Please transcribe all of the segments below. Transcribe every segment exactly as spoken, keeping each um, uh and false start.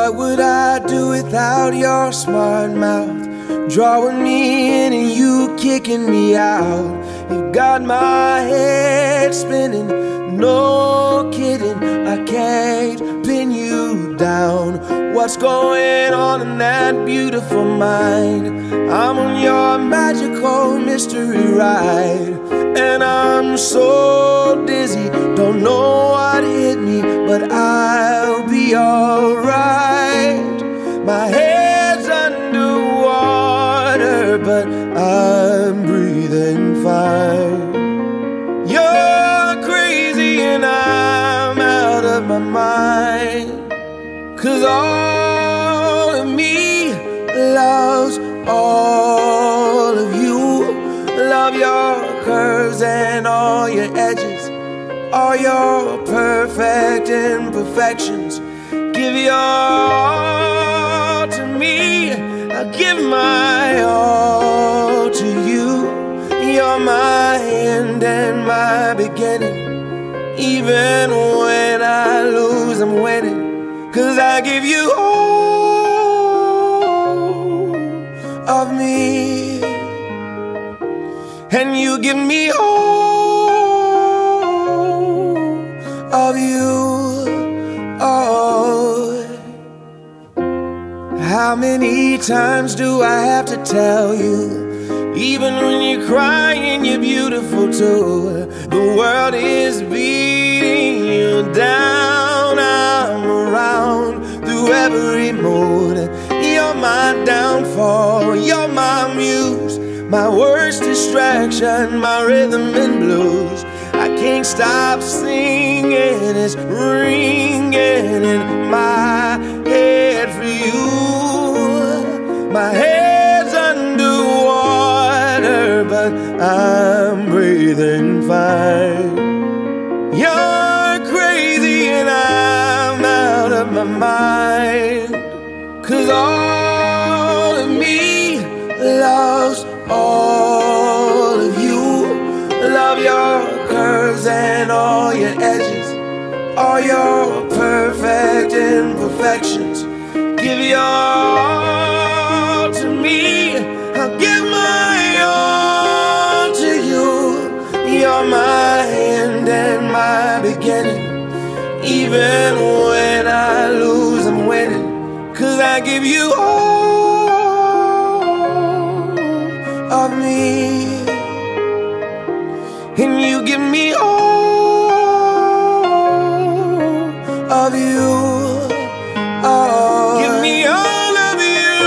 What would I do without your smart mouth? Drawing me in and you kicking me out. You got my head spinning, no kidding, I can't pin you down. What's going on in that beautiful mind? I'm on your magical mystery ride, and I'm so dizzy, don't know what hit me, but I'll be alright. My head's underwater, but I'm breathing fine. You're crazy and I'm out of my mind, 'cause all of me loves all of you. Love your curves and all your edges, all your perfect imperfections. Give your all to me, I give my all to you. You're my end and my beginning. Even when I lose, I'm winning, 'cause I give you all of me, and you give me all of you. Oh, how many times do I have to tell you? Even when you're crying, you're beautiful too. The world is beating you down. I'm around through every mood. You're my downfall, you're my muse, my worst distraction, my rhythm and blues. I can't stop singing, it's ringing in my head for you. My head's underwater, but I'm breathing fine. You're crazy and I'm out of my mind, 'cause all of me loves all of you. Love your curves and all your edges, all your perfect imperfections. Give your all to me, I'll give my all to you. You're my end and my beginning. Even when I lose, I'm winning, 'cause I give you all of me, and you give me all of you. Oh, give me all of you.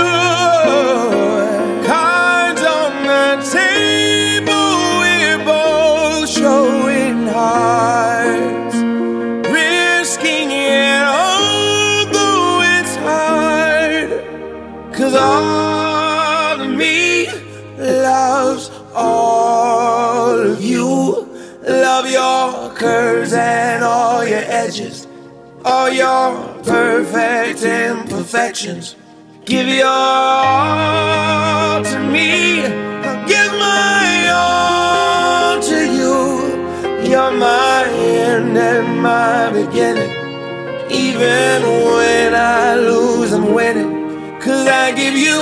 Cards on the table, we're both showing hearts, risking it although it's hard, 'cause all of me loves all of you. Love your curves and all your edges, all your perfect imperfections. Give your all to me, I'll give my all to you. You're my end and my beginning. Even when I lose, I'm winning, 'cause I give you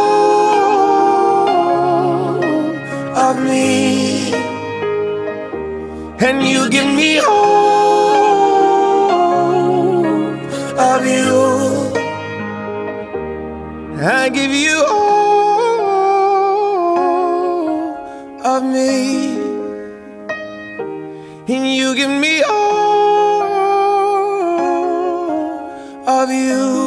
all of me, and you give me all of you. I give you all of me, and you give me all of you.